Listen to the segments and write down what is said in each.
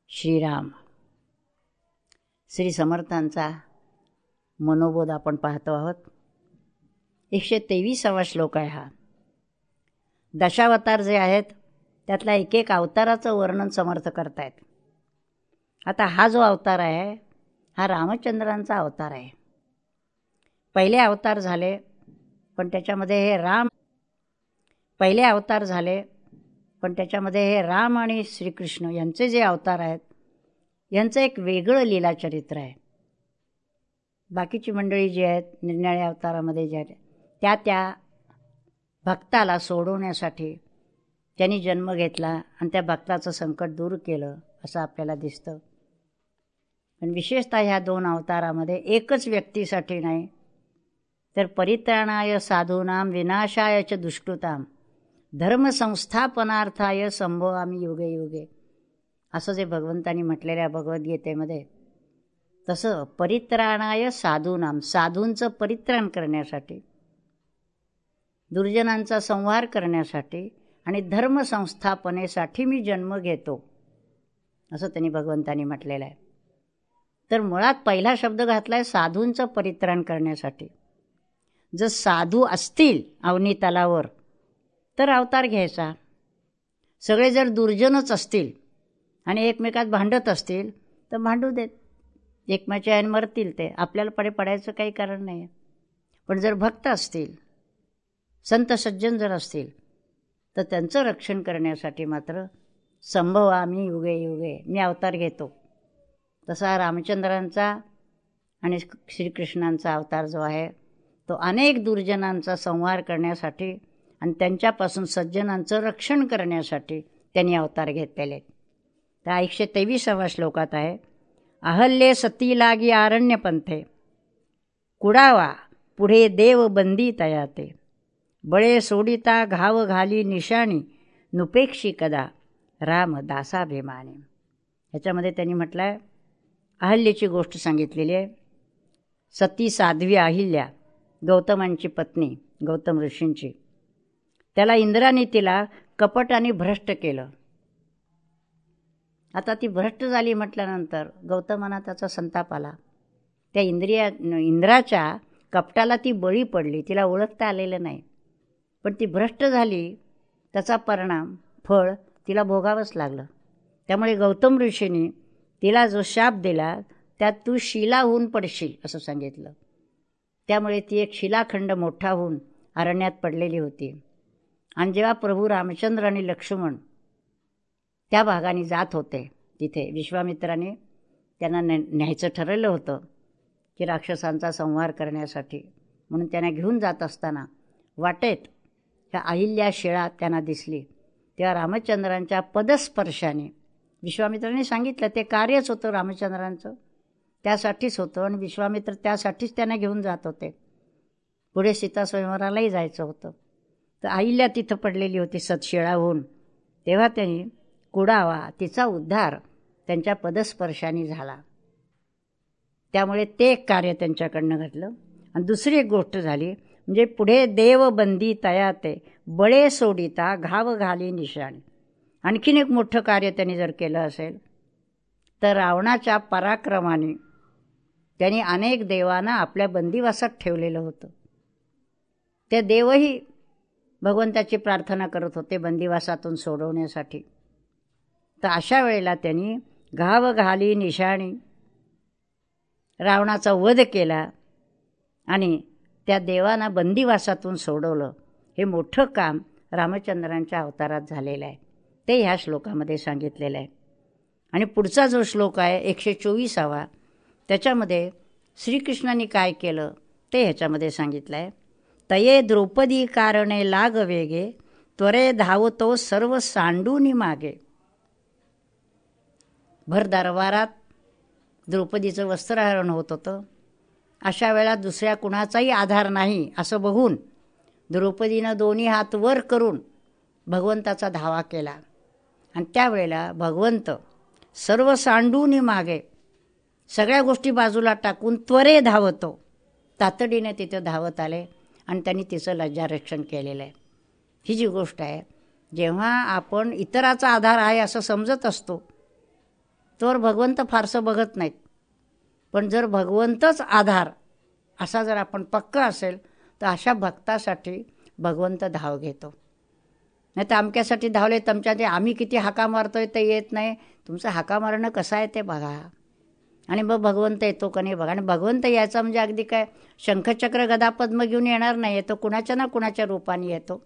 श्रीराम. श्री समर्थांचा मनोबोध आपण पाहतो आहोत. 123वा श्लोक आहे हा. दशावतार जे आहेत त्यातल्या एक एक अवताराचं वर्णन समर्थ करतायत. आता हा जो अवतार आहे हा रामचंद्रांचा अवतार आहे. पहिले अवतार झाले पण त्याच्यामध्ये हे राम आणि श्रीकृष्ण यांचे जे अवतार आहेत यांचं एक वेगळं लीला चरित्र आहे. बाकीची मंडळी जी आहेत निरनिराळ्या अवतारामध्ये जे आहेत त्या भक्ताला सोडवण्यासाठी त्यांनी जन्म घेतला आणि त्या भक्ताचं संकट दूर केलं असं आपल्याला दिसतं. पण विशेषतः ह्या दोन अवतारामध्ये एकच व्यक्तीसाठी नाही तर परित्राणाय साधूनां विनाशाय च दुष्कृतां धर्मसंस्थापनार्थाय संभवामि युगे युगे असं जे भगवंतांनी म्हटलेल्या भगवद्गीतेमध्ये, तसं परित्राणाय साधूनां, साधूंचं परित्राण करण्यासाठी, दुर्जनांचा संहार करण्यासाठी आणि धर्मसंस्थापनेसाठी मी जन्म घेतो असं त्यांनी भगवंतांनी म्हटलेलं आहे. तर मुळात पहिला शब्द घातलाय साधूंचं परित्राण करण्यासाठी. जर साधू असतील अवनी तलावर तर अवतार घ्यायचा. सगळे जर दुर्जनच असतील आणि एकमेकात भांडत असतील तर भांडू देत, एकमेकाच्या याने मरतील ते, आपल्याला पडायचं काही कारण नाही. पण जर भक्त असतील, संत सज्जन जर असतील तर त्यांचं रक्षण करण्यासाठी मात्र संभवामि युगे युगे, मी अवतार घेतो. तसा रामचंद्रांचा आणि श्रीकृष्णांचा अवतार जो आहे तो अनेक दुर्जनांचा संहार करण्यासाठी आणि त्यांच्यापासून सज्जनांचं रक्षण करण्यासाठी त्यांनी अवतार घेतलेले. त्या 123वा श्लोकात आहे, अहल्ये सती लागी आरण्य पंथे कुडावा पुढे देव बंदी तयाते बळे सोडिता घाव घाली निशाणी नुपेक्षी कदा राम दासाभिमानी. ह्याच्यामध्ये त्यांनी म्हटलंय, अहल्येची गोष्ट सांगितलेली आहे. सती साध्वी अहिल्या, गौतमांची पत्नी, गौतम ऋषींची, त्याला इंद्राने तिला कपटाने भ्रष्ट केलं. आता ती भ्रष्ट झाली म्हटल्यानंतर गौतमांना त्याचा संताप आला. त्या इंद्राच्या कपटाला ती बळी पडली, तिला ओळखता आलेलं नाही. पण ती भ्रष्ट झाली, त्याचा परिणाम, फळ तिला भोगावंच लागलं. त्यामुळे गौतम ऋषींनी तिला जो शाप दिला त्यात तू शिला होऊन पडशील असं सांगितलं. त्यामुळे ती एक शिलाखंड मोठा होऊन अरण्यात पडलेली होती. आणि जेव्हा प्रभू रामचंद्र आणि लक्ष्मण त्या भागाने जात होते, तिथे विश्वामित्राने त्यांना न्यायचं ठरवलं होतं की राक्षसांचा संहार करण्यासाठी. म्हणून त्यांना घेऊन जात असताना वाटेत ह्या अहिल्या शिळा त्यांना दिसली. तेव्हा रामचंद्रांच्या पदस्पर्शाने, विश्वामित्राने सांगितलं ते कार्यच होतं रामचंद्रांचं, त्यासाठीच होतं आणि विश्वामित्र त्यासाठीच त्यांना घेऊन जात होते. पुढे सीता स्वयंवरालाही जायचं होतं. तर अहिल्या तिथं पडलेली होती सतशिळा होऊन. तेव्हा त्यांनी कुडावा, तिचा उद्धार त्यांच्या पदस्पर्शाने झाला. त्यामुळे ते एक कार्य त्यांच्याकडनं घडलं. आणि दुसरी एक गोष्ट झाली म्हणजे पुढे देव बंदी तयाते बळे सोडिता घाव घाली निशाणी. आणखीन एक मोठं कार्य त्यांनी जर केलं असेल तर रावणाच्या पराक्रमाने त्यांनी अनेक देवांना आपल्या बंदिवासात ठेवलेलं होतं. ते देवही भगवंताची प्रार्थना करत होते बंदिवासातून सोडवण्यासाठी. तर अशा वेळेला त्यांनी घाव घाली निशाणी, रावणाचा वध केला आणि त्या देवांना बंदिवासातून सोडवलं. हे मोठं काम रामचंद्रांच्या अवतारात झालेलं आहे. ते ह्या श्लोकामध्ये सांगितलेलं आहे. आणि पुढचा जो श्लोक आहे 124वा, त्याच्यामध्ये श्रीकृष्णाने काय केलं ते ह्याच्यामध्ये सांगितलं आहे. तये द्रौपदी कारणे लाग वेगे त्वरे धावतो सर्व सांडूनी मागे. भर दरबारात द्रौपदीचं वस्त्रहरण होत होतं. अशा वेळा दुसऱ्या कुणाचाही आधार नाही असं बघून द्रौपदीनं दोन्ही हात वर करून भगवंताचा धावा केला. आणि त्यावेळेला भगवंत सर्व सांडूनी मागे, सगळ्या गोष्टी बाजूला टाकून त्वरे धावतो, तातडीने तिथं धावत आले आणि त्यांनी तिचं लज्जारक्षण केलेलं आहे. ही जी गोष्ट आहे, जेव्हा आपण इतराचा आधार आहे असं समजत असतो तोवर भगवंत फारसं बघत नाहीत. पण जर भगवंतच आधार असा जर आपण पक्का असेल तर अशा भक्तासाठी भगवंत धाव घेतो. नाही तर अमक्यासाठी धावले तुमच्या ते आम्ही किती हाका मारतोय ते येत नाही. तुमचं हाका मारणं कसं आहे ते बघा आणि मग भगवंत येतो का नाही बघा. आणि भगवंत यायचा म्हणजे अगदी काय शंखचक्र गदा पद्म घेऊन येणार नाही. येतो कुणाच्या ना कुणाच्या रूपाने येतो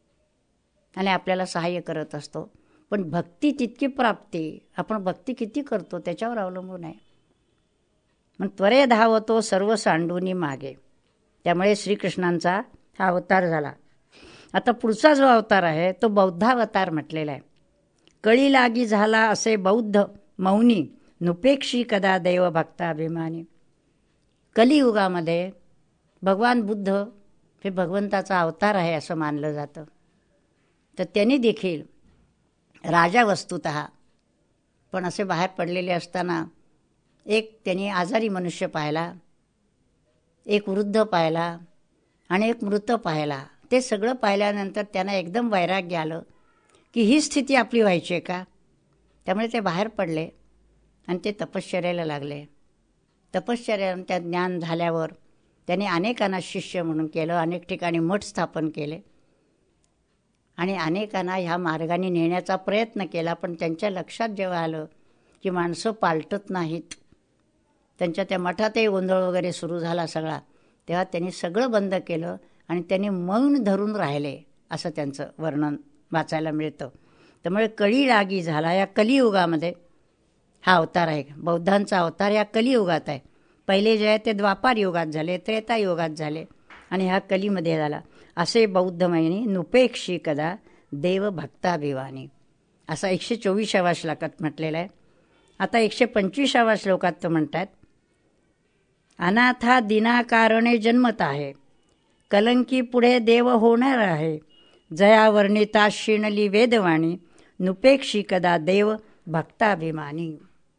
आणि आपल्याला सहाय्य करत असतो. पण भक्ती तितकी प्राप्ती आपण भक्ती किती करतो त्याच्यावर अवलंबून आहे. मग त्वरे धावतो सर्व सांडूनी मागे. त्यामुळे श्रीकृष्णांचा हा अवतार झाला. आता पुढचा जो अवतार आहे तो बौद्धावतार म्हटलेला आहे. कळी लागी झाला असे बौद्ध मौनी नुपेक्षी कदा देव भक्ताभिमानी. कलियुगामध्ये भगवान बुद्ध हे भगवंताचा अवतार आहे असं मानलं जातं. तर त्यांनी देखील राजा वस्तुतः पण असे बाहेर पडलेले असताना एक त्यांनी आजारी मनुष्य पाहिला, एक वृद्ध पाहिला आणि एक मृत पाहिला. ते सगळं पाहिल्यानंतर त्यांना एकदम वैराग्य आलं की ही स्थिती आपली व्हायची आहे का. त्यामुळे ते बाहेर पडले आणि ते तपश्चर्याला लागले. तपश्चर्यानं त्या ज्ञान झाल्यावर त्यांनी अनेकांना शिष्य म्हणून केलं, अनेक ठिकाणी मठ स्थापन केले आणि अनेकांना ह्या मार्गाने नेण्याचा प्रयत्न केला. पण त्यांच्या लक्षात जेव्हा आलं की माणसं पालटत नाहीत, त्यांच्या त्या मठातही गोंधळ वगैरे सुरू झाला सगळा, तेव्हा त्यांनी सगळं बंद केलं आणि त्यांनी मौन धरून राहिले असं त्यांचं वर्णन वाचायला मिळतं. त्यामुळे कळी लागी झाला या कलियुगामध्ये हा अवतार आहे. बौद्धांचा अवतार या कलियुगात आहे. पहिले जे आहे ते द्वापार युगात झाले, त्रेतायुगात झाले आणि हा कलीमध्ये झाला. असे बौद्ध महिने नुपेक्षी कदा देव भक्ताभिमानी असा 124व्या श्लोकात म्हटलेला आहे. आता 125व्या श्लोकात तर म्हणतात, अनाथा दिनाकारणे जन्मत आहे, कलंकी पुढे देव होणार आहे, जया वर्णिता शिणली वेदवाणी, नुपेक्षी कदा देव भक्ताभिमानी.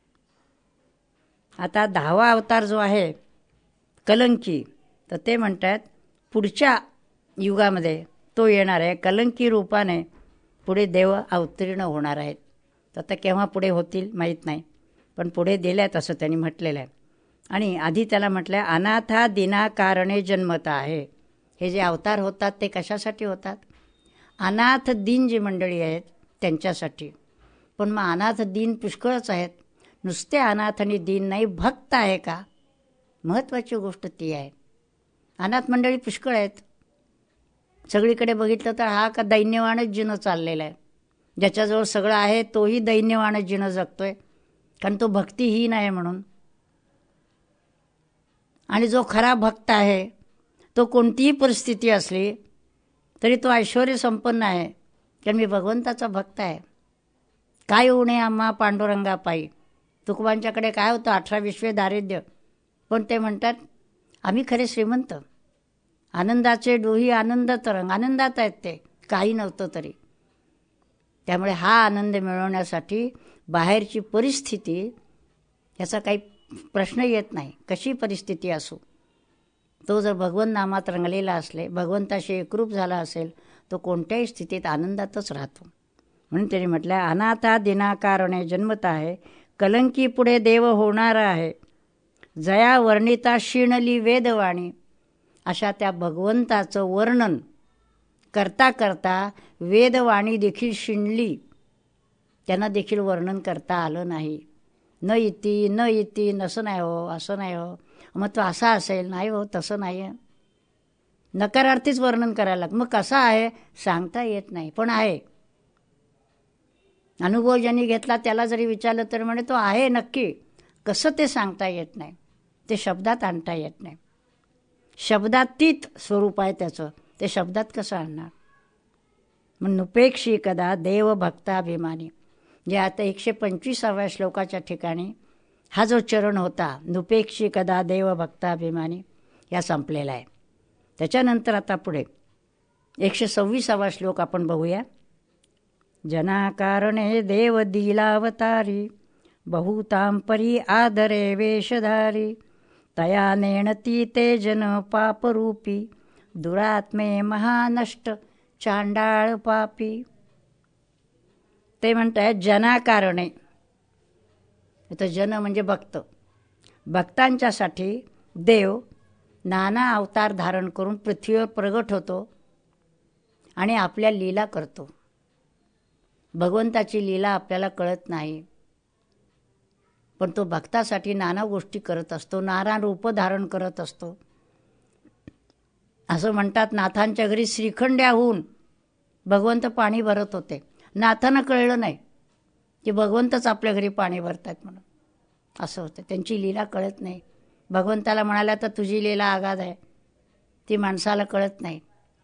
आता 10वा अवतार जो आहे कलंकी, तर ते म्हणतात पुढच्या युगामध्ये तो येणार आहे. कलंकी रूपाने पुढे देव अवतीर्ण होणार आहेत. तर आता केव्हा पुढे होतील माहीत नाही, पण पुढे दिल्यात असं त्यांनी म्हटलेलं आहे. आणि आधी त्याला म्हटलं आहे अनाथा दिनाकारणे जन्मत आहे. हे जे अवतार होतात ते कशासाठी होतात? अनाथ दीन जी मंडळी आहेत त्यांच्यासाठी. पण मग अनाथ दीन पुष्कळच आहेत. नुसते अनाथ आणि दीन नाही, भक्त आहे का? महत्त्वाची गोष्ट ती आहे. अनाथ मंडळी पुष्कळ आहेत. सगळीकडे बघितलं तर हा का दैन्यवानच जीणं चाललेला आहे. ज्याच्याजवळ सगळं आहे तोही दैन्यवानच जीणं जगतोय, कारण तो भक्तिहीन आहे म्हणून. आणि जो खरा भक्त आहे तो कोणतीही परिस्थिती असली तरी तो ऐश्वर्य संपन्न आहे, कारण मी भगवंताचा भक्त आहे. काय होऊ नये आम्हा पांडुरंगा पायी. तुकोबांच्याकडे काय होतं 18-20 दारिद्र्य, पण ते म्हणतात आम्ही खरे श्रीमंत, आनंदाचे डोही आनंद तरंग, आनंदात आहेत ते, काही नव्हतं तरी. त्यामुळे हा आनंद मिळवण्यासाठी बाहेरची परिस्थिती याचा काही प्रश्न येत नाही. कशी परिस्थिती असो, तो जर भगवंत नामात रंगलेला असले, भगवंताशी एकरूप झाला असेल, तो कोणत्याही स्थितीत आनंदातच राहतो. म्हणून त्यांनी म्हटलं अनाथा दिनाकारणे जन्मत आहे, कलंकी पुढे देव होणार आहे, जया वर्णिता शिणली वेदवाणी. अशा त्या भगवंताचं वर्णन करता करता वेदवाणी देखील शिणली, त्यांना देखील वर्णन करता आलं नाही. न इति न इति, असं नाही हो, असं नाही हो, मग तो असा असेल, नाही हो तसं नाही आहे. नकारार्थीच वर्णन करायला मग कसा आहे सांगता येत नाही, पण आहे. अनुभव ज्यांनी घेतला त्याला जरी विचारलं तर म्हणे तो आहे नक्की. कसं ते सांगता येत नाही, ते शब्दात आणता येत नाही. शब्दातीत स्वरूप आहे त्याचं, ते शब्दात कसं आणणार. मग नुपेक्षी कदा देव भक्ताभिमानी, जे आता 125व्या श्लोकाच्या ठिकाणी हा जो चरण होता नुपेक्षी कदा देव भक्ताभिमानी या संपलेला आहे. त्याच्यानंतर आता पुढे 126वा श्लोक आपण बघूया. जनाकारणे देव दिलावतारी, बहुतां परी आदरे वेशधारी, तया नेणती ते जन पापरूपी, दुरात्मे महानष्ट चांडाळ पापी. ते म्हणतात जनाकारणे, इथं जन म्हणजे भक्त. भक्तांच्यासाठी देव नाना अवतार धारण करून पृथ्वीवर प्रगट होतो आणि आपल्या लीला करतो. भगवंताची लीला आपल्याला कळत नाही, पण तो भक्तासाठी नाना गोष्टी करत असतो, नाना रूप धारण करत असतो. असं म्हणतात, नाथांच्या घरी श्रीखंड्याहून भगवंत पाणी भरत होते. नाथांना कळलं नाही की भगवंतच आपल्या घरी पाणी भरतात म्हणून. असं होतं, त्यांची लीला कळत नाही. भगवंताला म्हणाल्या तर तुझी लीला आगाध आहे, ती माणसाला कळत नाही.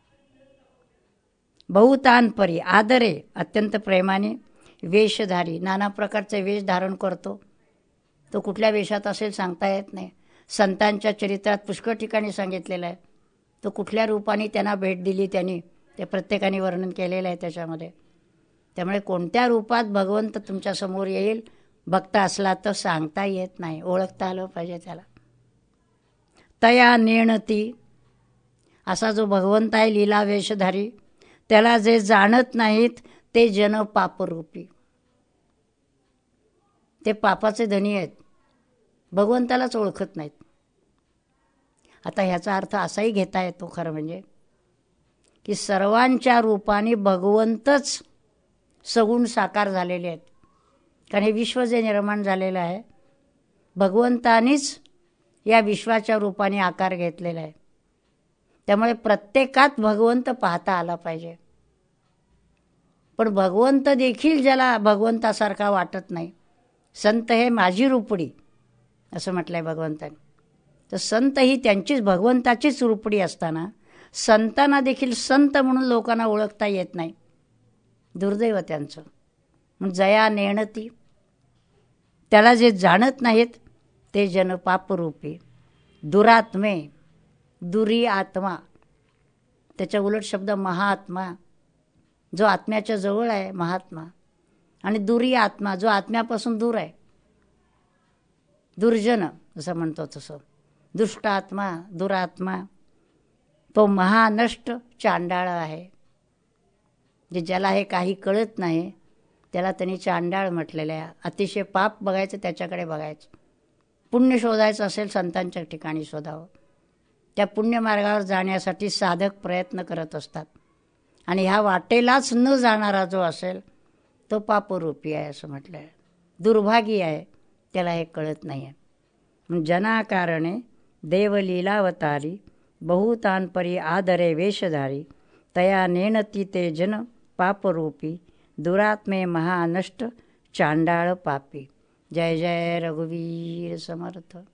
बहुतानपरी आदरे, अत्यंत प्रेमाने, वेशधारी, नाना प्रकारचे वेश धारण करतो. तो कुठल्या वेशात असेल सांगता येत नाही. संतांच्या चरित्रात पुष्कळ ठिकाणी सांगितलेलं आहे. तो कुठल्या रूपाने त्यांना भेट दिली त्यांनी, ते प्रत्येकाने वर्णन केलेलं आहे त्याच्यामध्ये. त्यामुळे कोणत्या रूपात भगवंत तुमच्यासमोर येईल भक्त असला तर सांगता येत नाही, ओळखता आलं पाहिजे त्याला. तया नेणती, असा जो भगवंत आहे लीला वेशधारी, त्याला जे जाणत नाहीत ते जन पापरूपी. ते पापाचे धनी आहेत, भगवंतालाच ओळखत नाहीत. आता ह्याचा अर्थ असाही घेता येतो खरं म्हणजे की सर्वांच्या रूपाने भगवंतच सगुण साकार झालेले आहेत. कारण हे विश्व जे निर्माण झालेलं आहे भगवंतानीच या विश्वाच्या रूपाने आकार घेतलेला आहे. त्यामुळे प्रत्येकात भगवंत पाहता आला पाहिजे. पण भगवंत देखील ज्याला भगवंतासारखा वाटत नाही, संत हे माझी रूपडी असं म्हटलंय भगवंताने, तर संत ही त्यांचीच भगवंताचीच रूपडी असताना संतांना देखील संत म्हणून लोकांना ओळखता येत नाही. दुर्दैव त्यांचं. मग जया नेणती, त्याला जे जाणत नाहीत ते जन पापरूपी. दुरात्मे, दुरी आत्मा, त्याच्या उलट शब्द महात्मा, जो आत्म्याच्या जवळ आहे महात्मा, आणि दुरी आत्मा, जो आत्म्यापासून दूर आहे, दुर्जन असं म्हणतो तसं. दुष्ट आत्मा, दुरात्मा, तो महानष्ट चांडाळ आहे. जे ज्याला हे काही कळत नाही त्याला त्यांनी चांडाळ म्हटलेलं आहे. अतिशय पाप बघायचं त्याच्याकडे बघायचं. पुण्य शोधायचं असेल संतांच्या ठिकाणी शोधावं. त्या पुण्यमार्गावर जाण्यासाठी साधक प्रयत्न करत असतात आणि ह्या वाटेलाच न जाणारा जो असेल तो पापरूपी आहे असं म्हटलं आहे. दुर्भागी आहे, त्याला हे कळत नाही आहे. जनाकारणे देवलीलावतारी, बहुतानपरी आदरे वेशधारी, तया नेणती ते जन पापरूपी, दुरात्मे महानष्ट चांडाळ पापी. जय जय रघुवीर समर्थ.